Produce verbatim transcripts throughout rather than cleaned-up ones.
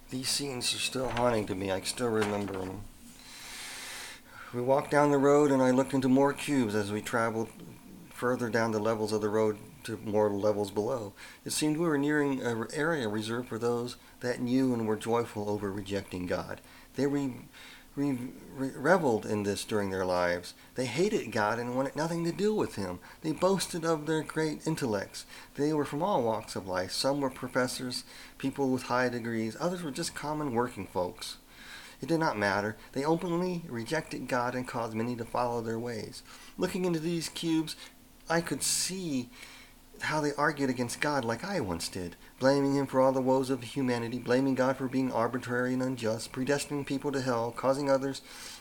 These scenes are still haunting to me. I still remember them. We walked down the road and I looked into more cubes as we traveled further down the levels of the road to more levels below. It seemed we were nearing an area reserved for those that knew and were joyful over rejecting God. They re- re- re- reveled in this during their lives. They hated God and wanted nothing to do with Him. They boasted of their great intellects. They were from all walks of life. Some were professors, people with high degrees. Others were just common working folks. It did not matter. They openly rejected God and caused many to follow their ways. Looking into these cubes, I could see how they argued against God like I once did, blaming Him for all the woes of humanity, blaming God for being arbitrary and unjust, predestining people to hell, causing others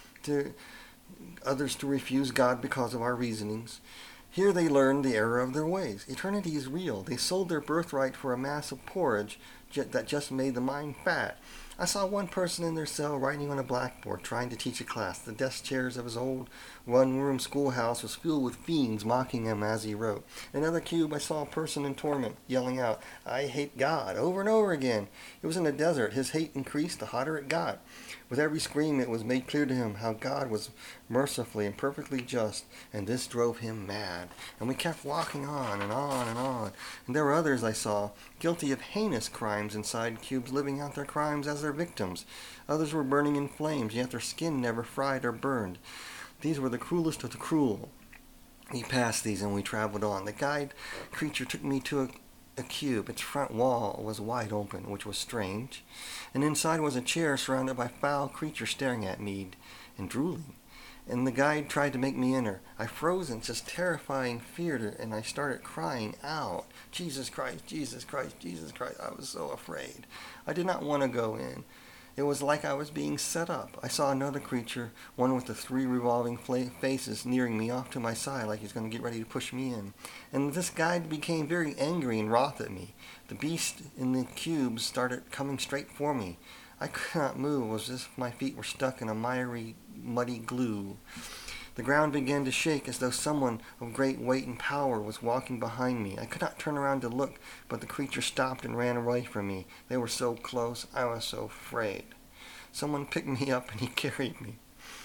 to others to refuse God because of our reasonings. Here they learned the error of their ways. Eternity is real. They sold their birthright for a mass of porridge that just made the mind fat. I saw one person in their cell writing on a blackboard, trying to teach a class. The desk chairs of his old one-room schoolhouse was filled with fiends mocking him as he wrote. In another cube, I saw a person in torment, yelling out, "I hate God," over and over again. It was in the desert. His hate increased the hotter it got. With every scream, it was made clear to him how God was mercifully and perfectly just, and this drove him mad. And we kept walking on and on and on. And there were others I saw, guilty of heinous crimes inside cubes, living out their crimes as their victims. Others were burning in flames, yet their skin never fried or burned. These were the cruelest of the cruel. We passed these and we traveled on. The guide creature took me to a a cube. Its front wall was wide open, which was strange, and inside was a chair surrounded by foul creatures staring at me and drooling. And the guide tried to make me enter. I froze in just terrifying fear, and I started crying out, "Jesus Christ, Jesus Christ, Jesus Christ." I was so afraid. I did not want to go in. It was like I was being set up. I saw another creature, one with the three revolving faces, nearing me off to my side like he's going to get ready to push me in. And this guide became very angry and wroth at me. The beast in the cubes started coming straight for me. I could not move. It was as if my feet were stuck in a miry, muddy glue. The ground began to shake as though someone of great weight and power was walking behind me. I could not turn around to look, but the creature stopped and ran away from me. They were so close, I was so afraid. Someone picked me up and he carried me.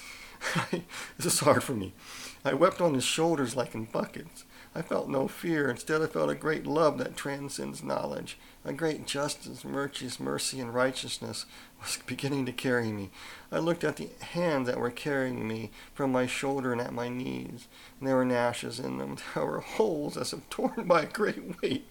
This is hard for me. I wept on his shoulders like in buckets. I felt no fear. Instead, I felt a great love that transcends knowledge. A great justice, mercy, and righteousness was beginning to carry me. I looked at the hands that were carrying me from my shoulder and at my knees, and there were gnashes in them. There were holes as if torn by a great weight.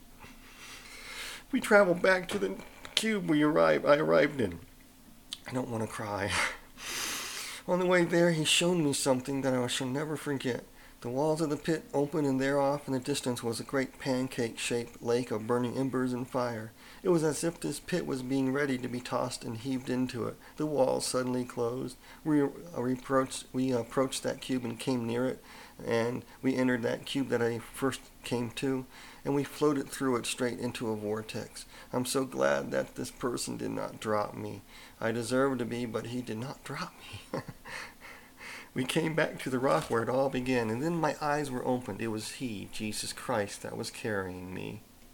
We traveled back to the cube we arrived, I arrived in. I don't want to cry. On the way there, he showed me something that I shall never forget. The walls of the pit opened, and there off in the distance was a great pancake-shaped lake of burning embers and fire. It was as if this pit was being ready to be tossed and heaved into it. The walls suddenly closed. We, uh, approached, we approached that cube and came near it, and we entered that cube that I first came to, and we floated through it straight into a vortex. I'm so glad that this person did not drop me. I deserved to be, but he did not drop me. We came back to the rock where it all began, and then my eyes were opened. It was He, Jesus Christ, that was carrying me.